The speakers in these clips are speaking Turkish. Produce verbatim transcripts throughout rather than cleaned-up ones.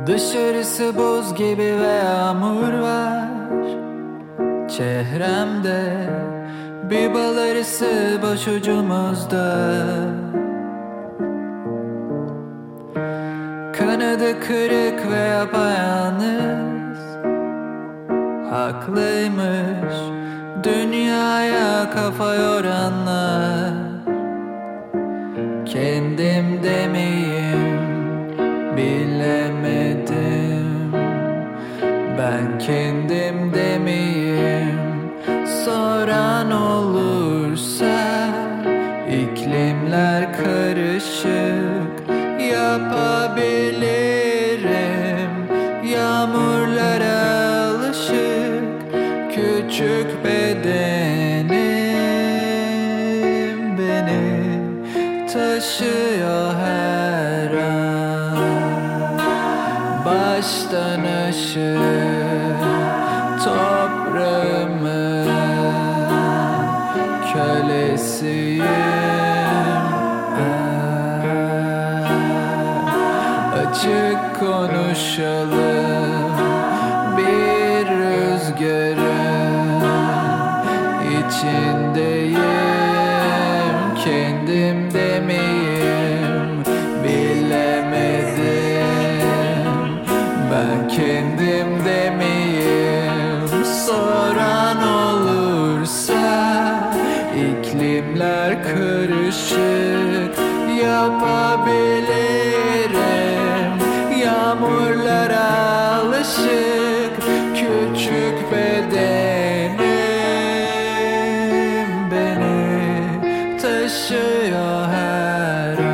Dışarısı buz gibi ve yağmur var çehremde, bir bal arısı başucumuzda. Kanadı kırık ve yapayalnız, haklıymış dünyaya kafa yoranlar. Kendimde miyim bilemedim, ben kendimde miyim? Soran olursa iklimler karışık, yapabilirim yağmurlara alışık. Küçük bedenim beni taşıyor her an. Baştan aşağı toprağımın kölesiyim. Açık konuşalım, bir rüzgarın içindeyim. Kendimde miyim bilemedim, ben kendimde miyim? Soran olursa iklimler karışık, yapabilirim yağmurlara alışık. Küçük bedenim beni taşıyor her an.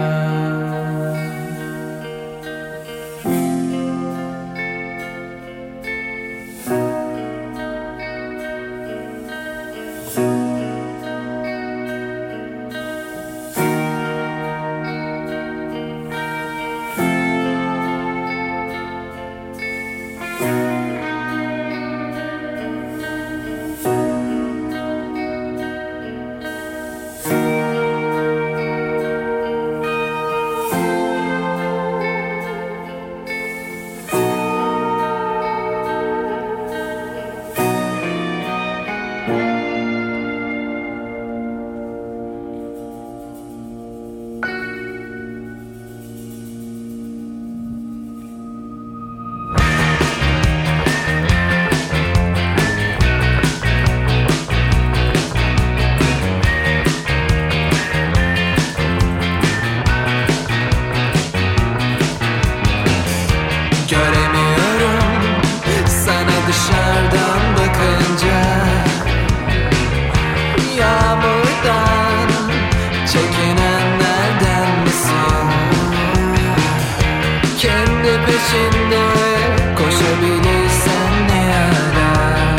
Peşinde koşabilirsen ne yarar?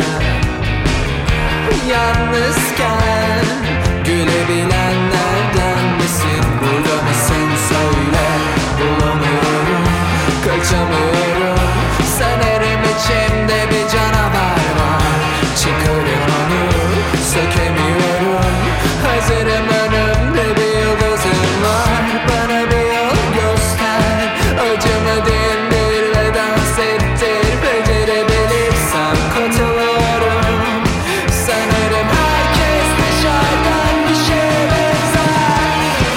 Yalnızken gülebilenlerden misin? Burada mısın söyle, bulamıyorum, kaçamıyorum. Sanırım içimde bir canavar var, çıkarım onu, sökemiyorum. Hazırım, önümde bir yıldızım var. Bana bir yol göster, acımı dindir ve dans ettir. Becerebilirsem katılıyorum. Sanırım herkes dışarıdan bir şeye benzer.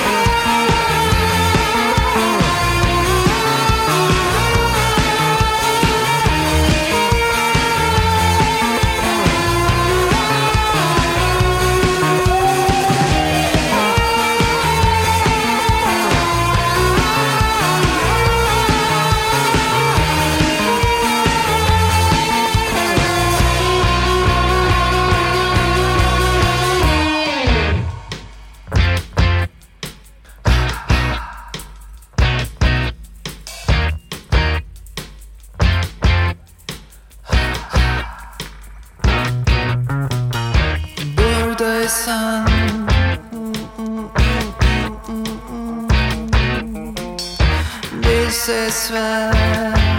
Buradaysan bir ses ver.